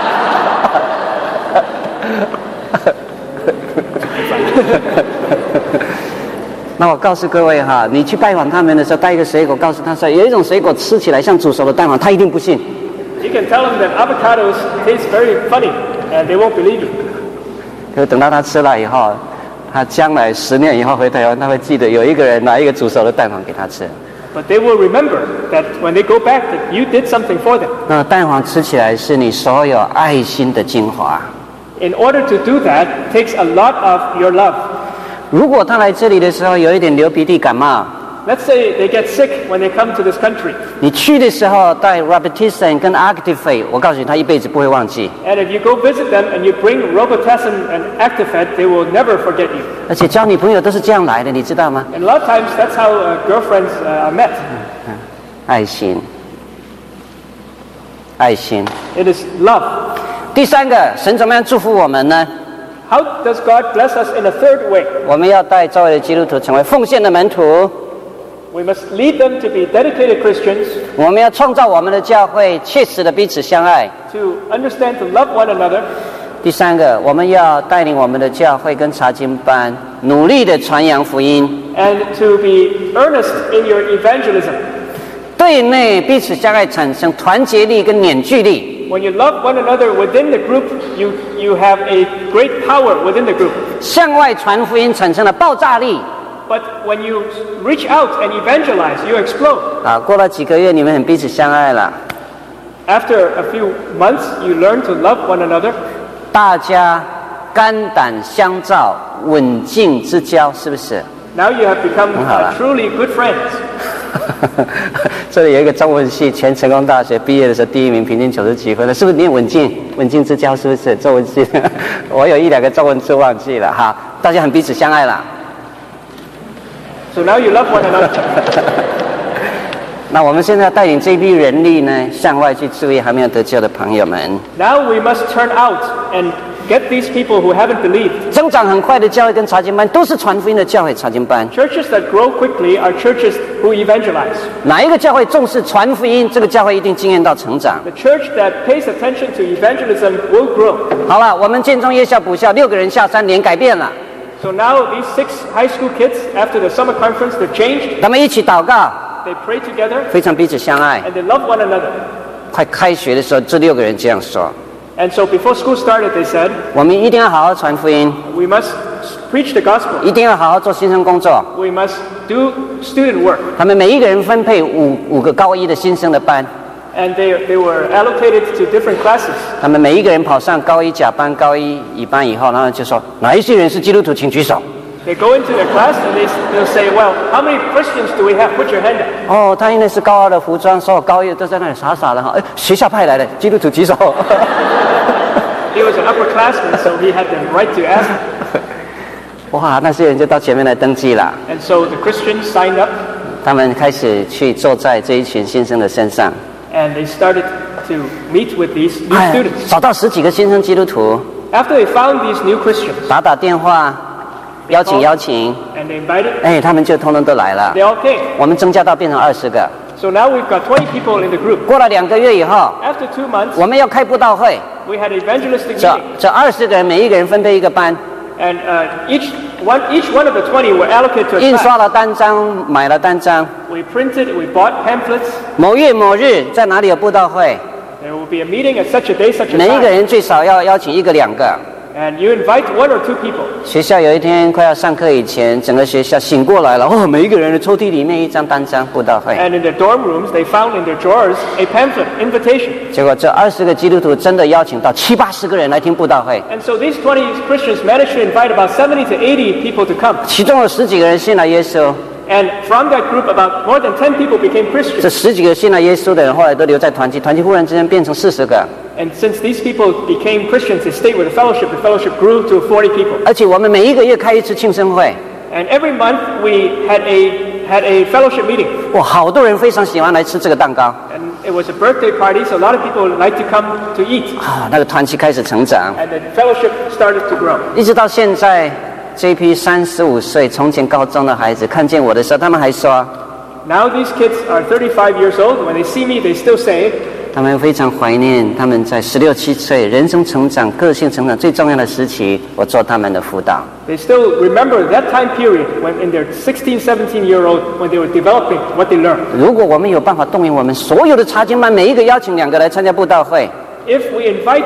那我告诉各位哈，你去拜访他们的时候，带一个水果，告诉他说有一种水果吃起来像煮熟的蛋黄，他一定不信。 You can tell them that avocados taste very funny, and they won't believe you. 可是等到他吃了以后，他将来十年以后回台湾，他会记得有一个人拿一个煮熟的蛋黄给他吃。 But they will remember that when they go back, that you did something for them. 那蛋黄吃起来是你所有爱心的精华。 In order to do that, takes a lot of your love. 如果他来这里的时候有一点流鼻涕、感冒， Let's say they get sick when they come to this country. 你去的时候带 Robitussin 跟 Actifed， 我告诉你，他一辈子不会忘记。 And if you go visit them and you bring Robitussin and Actifed, they will never forget you. 而且交女朋友都是这样来的，你知道吗？ And a lot of times, that's how uh, girlfriends uh, are met. 爱心，爱心。 It is love. 第三个，神怎么样祝福我们呢？ How does God bless us in a third way? 我们要带周围的基督徒成为奉献的门徒。 We must lead them to be dedicated Christians, 我们要创造我们的教会，切实的彼此相爱。 to understand, to love one another. 第三个，我们要带领我们的教会跟查经班，努力的传扬福音。 And to be earnest in your evangelism. 对内彼此相爱，产生团结力跟凝聚力。 When you love one another within the group, you, you have a great power within the group. 向外传福音产生了爆炸力。 But when you reach out and evangelize, you explode. 啊，过了几个月，你们很彼此相爱了。 After a few months, you learn to love one another. 大家肝胆相照，稳静之交，是不是？ Now you have become uh, truly good friends. 这里有一个中文系，全成功大学毕业的时候第一名，平均九十几分的，是不是念稳静？稳静之交是不是中文系？我有一两个中文字忘记了哈，大家很彼此相爱了。 So now you love one another. 那我们现在带领这一批人力呢，向外去注意还没有得救的朋友们。 Now we must turn out and get these people who haven't believed. 增长很快的教会跟查经班，都是传福音的教会查经班。 Churches that grow quickly are churches who evangelize. 哪一个教会重视传福音，这个教会一定经验到成长。 The church that pays attention to evangelism will grow. 好了，我们建中夜校补校六个人下三年改变了， So now these six high school kids, after the summer conference, they've changed. 他们一起祷告， They pray together 非常彼此相爱。 and they love one another. 快开学的时候，这六个人这样说： And so before school started, they said, 我们一定要好好传福音， we must preach the gospel. 一定要好好做新生工作。 We must do student work. 他们每一个人分配五五个高一的新生的班， And they, they were allocated to different classes. 他们每一个人跑上高一甲班、高一乙班以后，然后就说哪一些人是基督徒，请举手。 They go into their class and they, they'll say, well, how many Christians do we have? Put your hand up. 哦，他因为是高二的服装，所有高一的都在那里傻傻的哈。哎，学校派来的基督徒举手。 He was an upperclassman, so he had the right to ask. 哇，那些人就到前面来登记了。 And so the Christians signed up 他们开始去坐在这一群新生的身上， and they started to meet with these new 哎 students. 找到十几个新生基督徒， After they found these new Christians, 打打电话，邀请邀请， and they invited, 哎，他们就通通都来了 they。all came. 我们增加到变成二十个。 So now we've got twenty people in the group. 过了两个月以后， After two months, 我们要开布道会， we had evangelistic 这 meeting. 这二十个人每一个人分配一个班， And uh, each, one, each one of the twenty were allocated to a 印刷 class. 了单张，买了单张。 We printed, we bought pamphlets. 某月某日在哪里有布道会， There will be a meeting at such a day, such a 每一个 time. 人最少要邀请一个两个。 And you invite one or two people. 学校有一天快要上课以前，整个学校醒过来了，哦，每一个人的抽屉里面一张单张布道会。 And in their dorm rooms, they found in their drawers a pamphlet, invitation. 结果这二十个基督徒真的邀请到七八十个人来听布道会， And so these twenty Christians managed to invite about seventy to eighty people to come. 其中有十几个人信了耶稣。 And from that group, about more than ten people became 这 Christians. 十几个信了耶稣的人，后来都留在团契，团契忽然之间变成四十个， And since these people became Christians, they stayed with the fellowship. The fellowship grew to forty people. 而且我们每一个月开一次庆生会， And every month we had a had a fellowship meeting. 哇，好多人非常喜欢来吃这个蛋糕 And it was a birthday party, so a lot of people like to come to eat. 啊，那个团契开始成长， And the fellowship started to grow. 一直到现在，这一批三十五岁、从前高中的孩子看见我的时候，他们还说， Now these kids are thirty-five years old. When they see me, they still say, 他们非常怀念他们在十六七岁人生成长、个性成长最重要的时期，我做他们的辅导。 they still remember that time period when in their sixteen, seventeen year old, when they were developing what they learned. 如果我们有办法动员我们所有的查经班，每一个邀请两个来参加布道会， If we invite,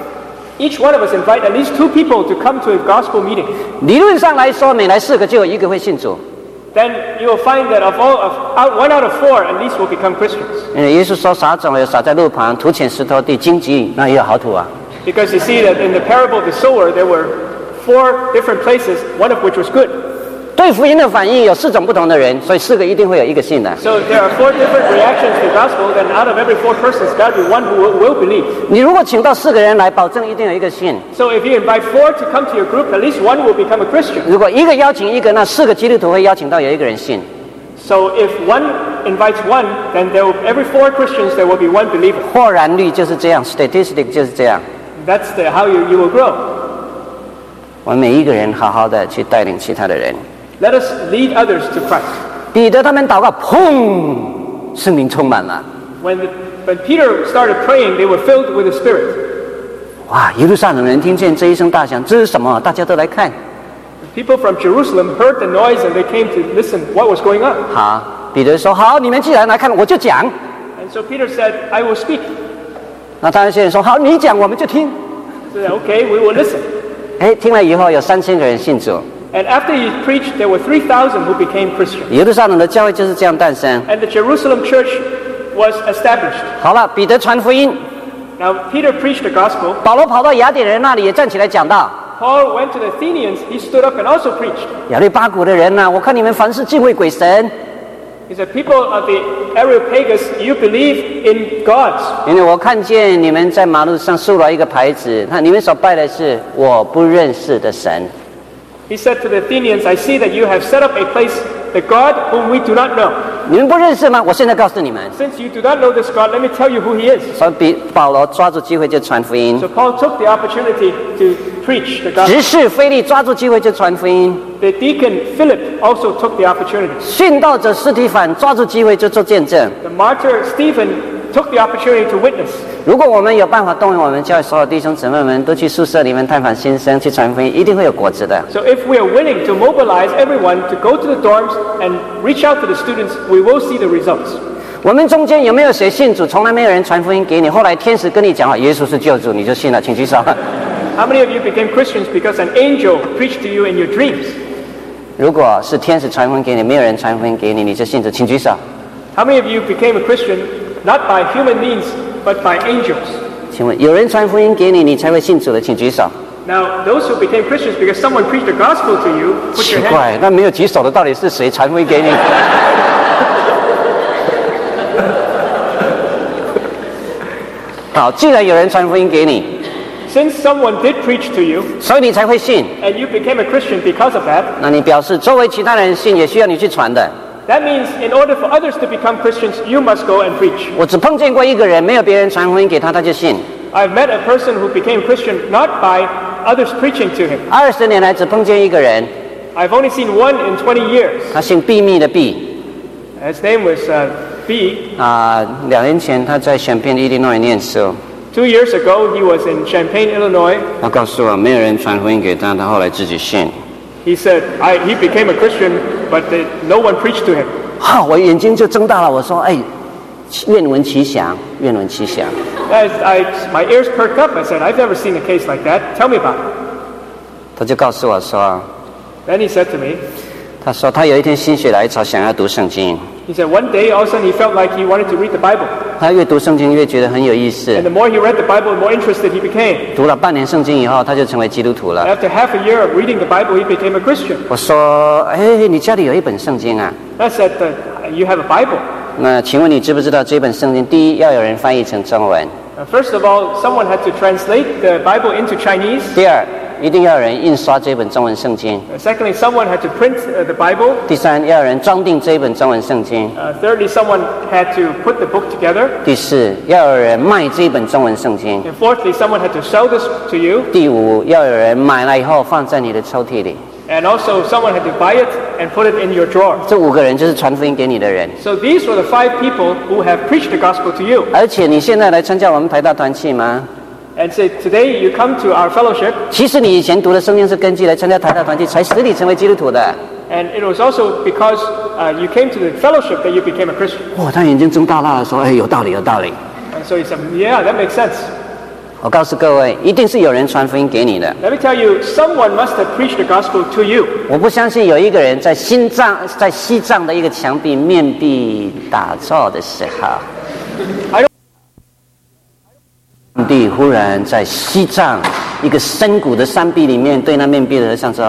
each one of us invite at least two people to come to a gospel meeting, 理论上来说，每来四个就有一个会信主。 then you will find that of all of out, one out of four at least will become Christians. 因为耶稣说撒种有撒在路旁，土浅石头地，荆棘那也有好土啊。 Because you see that in the parable of the sower, there were four different places, one of which was good. 对福音的反应有四种不同的人，所以四个一定会有一个信的。 So there are four different reactions to the gospel, and out of every four persons, got to be one who will, will believe. 你如果请到四个人来，保证一定有一个信。 So if you invite four to come to your group, at least one will become a Christian. 如果一个邀请一个，那四个基督徒会邀请到有一个人信。 So if one invites one, then there will, every four Christians there will be one believer. 或然率就是这样 ，statistic 就是这样。 That's the, how you, you will grow. 我们每一个人好好的去带领其他的人。 Let us lead others to Christ. 彼得他们祷告，砰，圣灵充满了。 When, the, when Peter started praying, they were filled with the Spirit. 哇！耶路撒冷人听见这一声大响，这是什么？大家都来看。 People from Jerusalem heard the noise and they came to listen what was going on. 好，彼得说：“好，你们既然来看，我就讲。” And so Peter said, "I will speak." 那他们现在说：“好，你讲，我们就听。” So okay, we will listen. 哎，听了以后有三千个人信主。 And after he preached, there were three thousand who became Christians. 耶路撒冷的教会就是这样诞生。 And the Jerusalem church was established. 好了，彼得传福音。 Now Peter preached the gospel. 保罗跑到雅典人那里，也站起来讲道。 Paul went to the Athenians. He stood up and also preached. 亚利巴谷的人呐、啊，我看你们凡事敬畏鬼神。 He said, "People of the Areopagus, you believe in gods." 因为我看见你们在马路上竖了一个牌子，看你们所拜的是我不认识的神。 He said to the Athenians, "I see that you have set up a place, the God whom we do not know." 你们不认识吗？我现在告诉你们。 Since you do not know this God, let me tell you who He is. 所以比保罗抓住机会就传福音。 So Paul took the opportunity to preach the 执 gospel. 事腓力抓住机会就传福音。 The deacon Philip also took the opportunity. 殉道者司提反抓住机会就做见证。 The martyr Stephen took the opportunity to witness. 如果我们有办法动员我们教会所有弟兄姊妹们都去宿舍里面探访新生，去传福音，一定会有果子的。 So if we are willing to mobilize everyone to go to the dorms and reach out to the students, we will see the results. 我们中间有没有谁信主，从来没有人传福音给你，后来天使跟你讲话，耶稣是救主，你就信了，请举手。 How many of you became Christians because an angel preached to you in your dreams? 如果是天使传福音给你，没有人传福音给你，你就信主，请举手。 How many of you became a Christian not by human means but by angels? 请问有人传福音给你，你才会信主的，请举手。 Now, those who became Christians because someone preached the gospel to you, put 奇 your hand. 怪，那没有举手的到底是谁传福音给你？好，既然有人传福音给你， Since someone did preach to you, 所以你才会信。 and you became a Christian because of that, 那你表示周围其他人信，也需要你去传的。 that means in order for others to become Christians, you must go and preach. 我只碰见过一个人，没有别人传福音给他，他就信。 I've met a person who became Christian not by others preaching to him. 二十年来只碰见一个人， I've only seen one in twenty years. 他姓毕密的毕。 His name was uh, B. 啊、两年前他在选片伊利诺伊念书， Two years ago, he was in Champaign, Illinois. 他告诉我没有人传福音给他，他后来自己信。 He said I, he became a Christian, but uh, no one preached to him. 哈、我眼睛就睁大了，我说：“哎，愿闻其详，愿闻其详。” As I, my ears perked up, I said, "I've never seen a case like that. Tell me about it." 他就告诉我说 Then he said to me,：“ 他说他有一天心血来潮，想要读圣经。 he said one day all of a sudden he felt like he wanted to read the Bible. 他越读圣经越觉得很有意思 And。the more he read the Bible, the more interested he became. 读了半年圣经以后，他就成为基督徒了。 After half a year of reading the Bible, he became a Christian. 我说：“哎，你家里有一本圣经啊？ I said, uh, you have a Bible. 那请问你知不知道这本圣经？第一要有人翻译成中文， Uh, first of all, someone had to translate the Bible into Chinese. 第二一定要有人印刷这本中文圣经， Uh, secondly, someone had to print uh, the Bible. 第三要有人装订这本中文圣经， Uh, thirdly, someone had to put the book together. 第四要有人卖这本中文圣经， And fourthly, someone had to sell this to you. 第五要有人买了以后放在你的抽屉里。 And also, someone had to buy it and put it in your drawer. 这五个人就是传福音给你的人。 So these were the five people who have preached the gospel to you. 而且你现在来参加我们台大团契吗？ And say, today you come to our fellowship, 其实你以前读的圣经是根据来参加台大团契，才使你成为基督徒的。 and it was also because uh, you came to the fellowship that you became a Christian. 哇，他眼睛睁大大的说：“哎，有道理，有道理。” And so he said, yeah, that makes sense. 我告诉各位，一定是有人传福音给你的。 Let me tell you, someone must have preached the gospel to you. 我不相信有一个人在西藏，在西藏的一个墙壁面壁打坐的时候， I don't 上帝忽然在西藏一个深谷的山壁里面，对那面壁的和尚说：“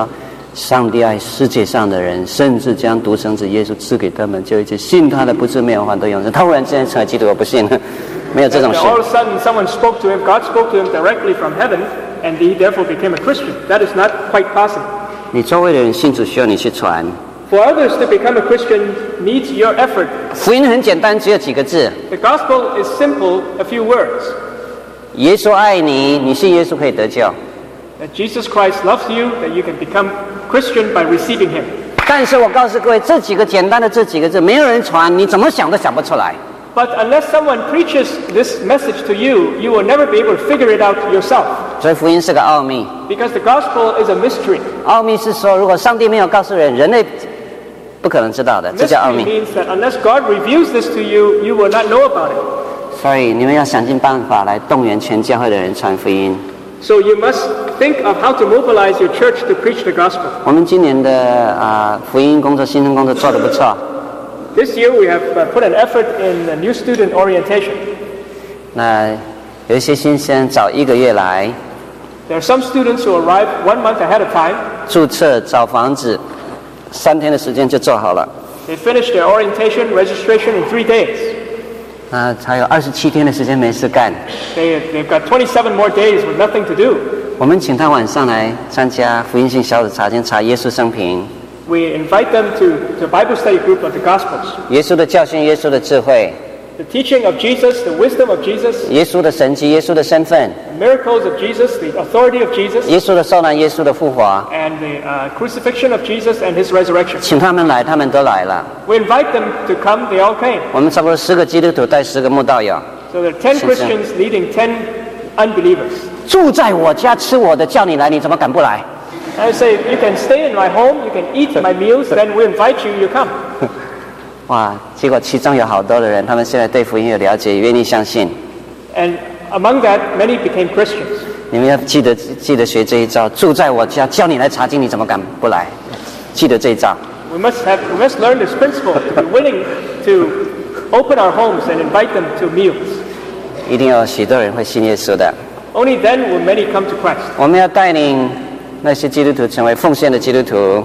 上帝爱世界上的人，甚至将独生子耶稣赐给他们，就一切信他的不至灭亡，反得永生。他忽然之间成为基督，我不信，没有这种事。 All of a sudden, someone spoke to him. God spoke to him directly from heaven, and he therefore became a Christian. That is not quite possible. 你周围的人信主需要你去传。 For others to become a Christian needs your effort. 福音很简单，只有几个字。 The gospel is simple, a few words. 耶稣爱你，你信耶稣可以得救。 That Jesus Christ loves you, that you can become Christian by receiving him. 但是我告诉各位，这几个简单的这几个字，没有人传，你怎么想都想不出来。 But unless someone preaches this message to you, you will never be able to figure it out yourself. 所以福音是个奥秘。 Because the gospel is a mystery. 奥秘是说，如果上帝没有告诉人，人类不可能知道的，这叫奥 Mystery 秘。 means that unless God reveals this to you, you will not know about it. 所以你们要想尽办法来动员全教会的人传福音。 So you must think of how to mobilize your church to preach the gospel. 我们今年的啊、呃、福音工作、新生工作做得不错。 This year we have uh, put an effort in the new student orientation. 那有一些新生早一个月来， There are some students who arrive one month ahead of time. 注册找房子，三天的时间就做好了。 They finish their orientation registration in three days. 那还有二十七天的时间没事干。 They, they've got twenty-seven more days with nothing to do. 我们请他晚上来参加福音性小组查经，查耶稣生平， We invite them to the Bible study group of the Gospels. 耶稣的教训、耶稣的智慧、 The teaching of Jesus, the wisdom of Jesus, 耶稣的神迹、耶稣的身份、 the miracles of Jesus, the authority of Jesus, 耶稣的受难、耶稣的复活。 and the uh, crucifixion of Jesus and his resurrection. 请他们来，他们都来了。 We invite them to come, they all came. 我们差不多十个基督徒带十个慕道友， So there are ten Christians leading ten unbelievers. 住在我家吃我的，叫你来，你怎么敢不来？ I say, you can stay in my home, you can eat my meals, then we invite you, you come. 哇！结果其中有好多的人，他们现在对福音有了解，也愿意相信。 And among that, many became Christians. 你们要记得记得学这一招，住在我家，叫你来查经，你怎么敢不来？记得这一招。 We must have, we must learn this principle to be willing to open our homes and invite them to meals. 一定有许多人会信耶稣的。 Only then will many come to Christ. 我们要带领那些基督徒成为奉献的基督徒，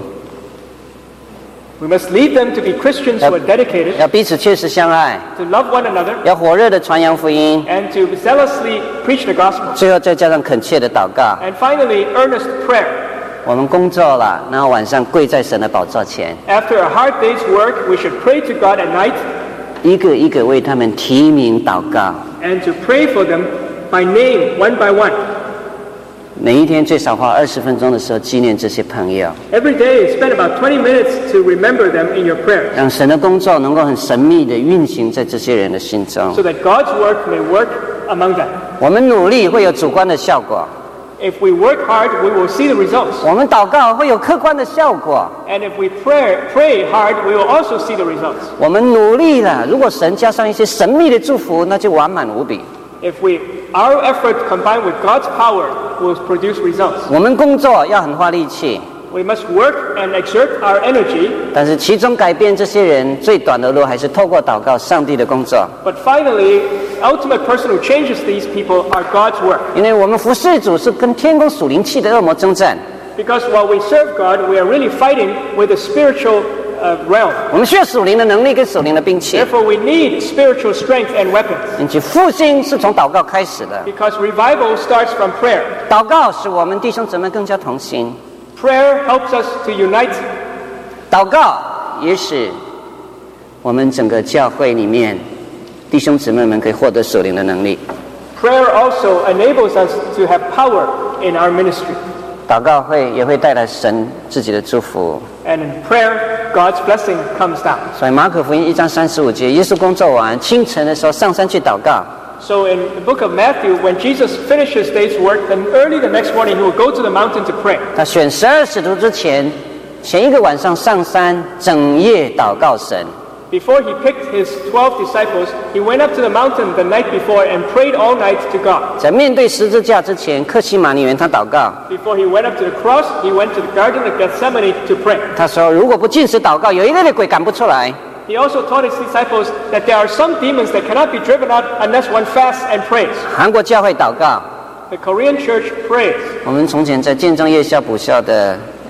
We must lead them to be Christians who are dedicated, 要彼此切实相爱， to love one another, 要火热的传扬福音， and to zealously preach the gospel. 最后再加上恳切的祷告。 And finally, earnest prayer. 我们工作了，然后晚上跪在神的宝座前， After a hard day's work, we should pray to God at night 一个一个为他们提名祷告。 and to pray for them by name, one by one. 每一天最少花二十分钟的时候纪念这些朋友， Every day, spend about twenty minutes to remember them in your prayers, 让神的工作能够很神秘的运行在这些人的心中 so。that God's work may work among them. 我们努力会有主观的效果， If we work hard, we will see the results. 我们祷告会有客观的效果。 And if we pray, pray hard, we will also see the results. 我们努力了，如果神加上一些神秘的祝福，那就完满无比。 If we, our effort combined with God's power will produce results. 我们工作要很花力气， We must work and exert our energy, 但是其中改变这些人最短的路，还是透过祷告上帝的工作。 but finally, ultimate person who changes these people are God's work. 因为我们服侍主是跟天宫属灵气的恶魔征战， Because while we serve God, we are really fighting with the spiritual uh, realm. 我们需要属灵的能力跟属灵的兵器。 Therefore, we need spiritual strength and weapons. 因此复兴是从祷告开始的， Because revival starts from prayer. 祷告使我们弟兄姊妹更加同心， Prayer helps us to unite. 祷告也使我们整个教会里面弟兄姊妹们可以获得属灵的能力。 Prayer also enables us to have power in our ministry. 祷告会也会带来神自己的祝福。 And in prayer, God's blessing comes down. 所以马可福音一章三十五节，耶稣工作完清晨的时候上山去祷告。 So in the book of Matthew, when Jesus finished his day's work, then early the next morning he would go to the mountain to pray. 他选十二使徒之前，前一个晚上上山整夜祷告神。 Before he picked his twelve disciples, he went up to the mountain the night before and prayed all night to God. 在面对十字架之前，克西马尼园他祷告， Before he went up to the cross, he went to the Garden of Gethsemane to pray. 他说：“如果不禁食祷告，有一类的鬼赶不出来。” He also taught his disciples that there are some demons that cannot be driven out unless one fasts and prays. 韩国教会祷告， The Korean church prays. 我们从前在建中夜校补校的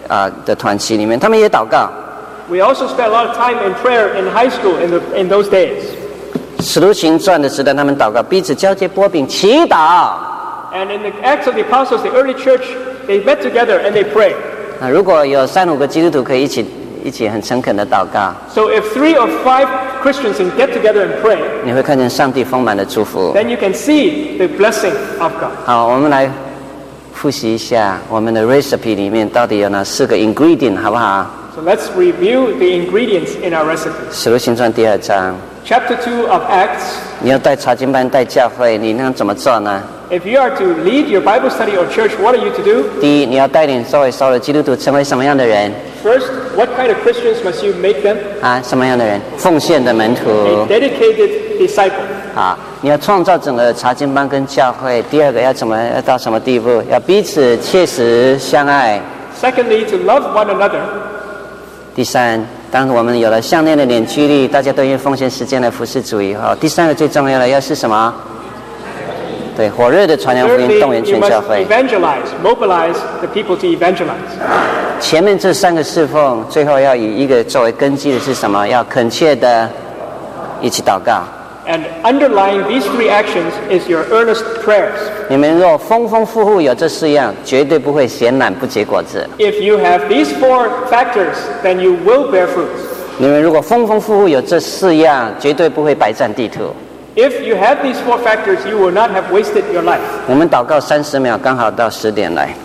啊、的团契里面，他们也祷告。 We also spent a lot of time in prayer in high school in, the, in those days. 使徒行传的时代，他们祷告，彼此交接波饼，祈祷。 And in the Acts of the Apostles, the early church, they met together and they prayed. 那如果有三五个基督徒可以一起一起很诚恳的祷告， So if three or five Christians can get together and pray, 你会看见上帝丰满的祝福。 then you can see the blessing of God. 好，我们来复习一下我们的 recipe 里面到底有哪四个 ingredient， 好不好？ So let's review the ingredients in our recipe. 使徒行传第二章， Chapter two of Acts. 你要带查经班带教会，你能怎么做呢？ If you are to lead your Bible study or church, what are you to do? 第一，你要带领周围所有的基督徒成为什么样的人？ First, what kind of Christians must you make them? 啊，什么样的人？奉献的门徒。 A dedicated disciple. 好，你要创造整个查经班跟教会。第二个要怎么要到什么地步？要彼此切实相爱。 Secondly, to love one another. 第三，当我们有了项链的凝聚力，大家都愿意奉献时间来服侍主以后，第三个最重要的要是什么？对，火热的传扬福音， Thirdly, 动员 you 全教 must 会。 evangelize, mobilize the people to evangelize. 前面这三个侍奉，最后要以一个作为根基的是什么？要恳切的一起祷告。 And underlying these three actions is your earnest prayers. 你们若丰丰富富有这四样，绝对不会闲懒不结果子。 If you have these four factors, then you will bear fruits. 你们如果丰丰富富有这四样，绝对不会白占地土。 If you have these four factors, you will not have wasted your life. 我们祷告三十秒，刚好到十点来。